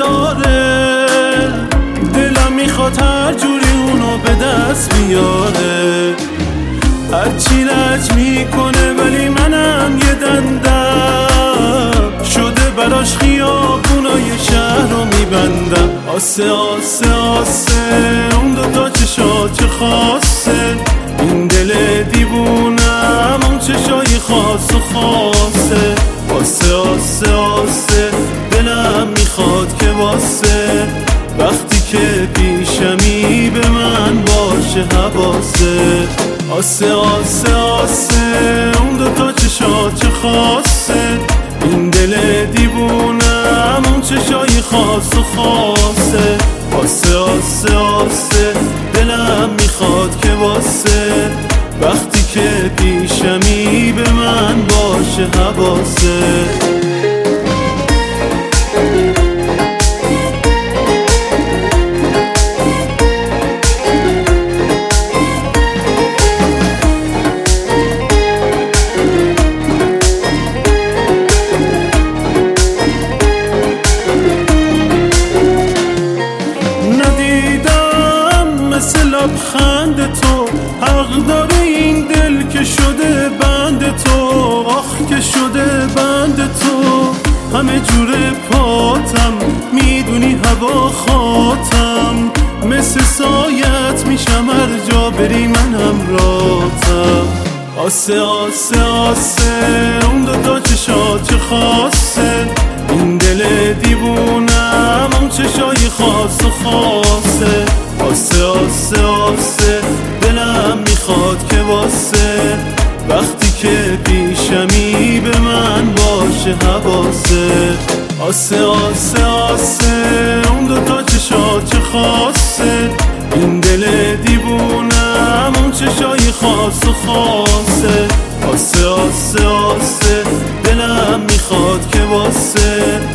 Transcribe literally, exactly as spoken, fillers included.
نداره، دلم میخواد هر جوری اونو به دست بیاره، هرچی رج میکنه ولی منم یه دندم شده براش خیابونای شهر رو میبندم. آسه آسه آسه اون دوتا چشات چه خاصه، این دل دیوونم اون چشای خاص و خاصه. آسه آسه آسه دلم میخواد که واسه وقتی که پیشمی به من باشه حواسه. آسه آسه آسه اون دوتا چشات چه خاصه، این دل دیوونم اون چشای خاص و خاصه. آسه آسه آسه دلم میخواد که واسه وقتی که پیشمی به من باشه حواسه. لبخند تو حق داره این دل که شده بند تو، آخ که شده بند تو. همه جوره پاتم میدونی هوا خاتم، مثل سایت میشم هر جا بری من همراهتم. آسه آسه آسه اون دوتا چشات چه خاصه، این دل دیوونم اون چشای خاص و خاصه. آسه آسه آسه دلم میخواد که واسه وقتی که پیشمی به من باشه حواسه. آسه آسه آسه اون دوتا چشات چه خاصه، این دل دیوونم اون چشای خاص و خاصه. آسه آسه آسه دلم میخواد که واسه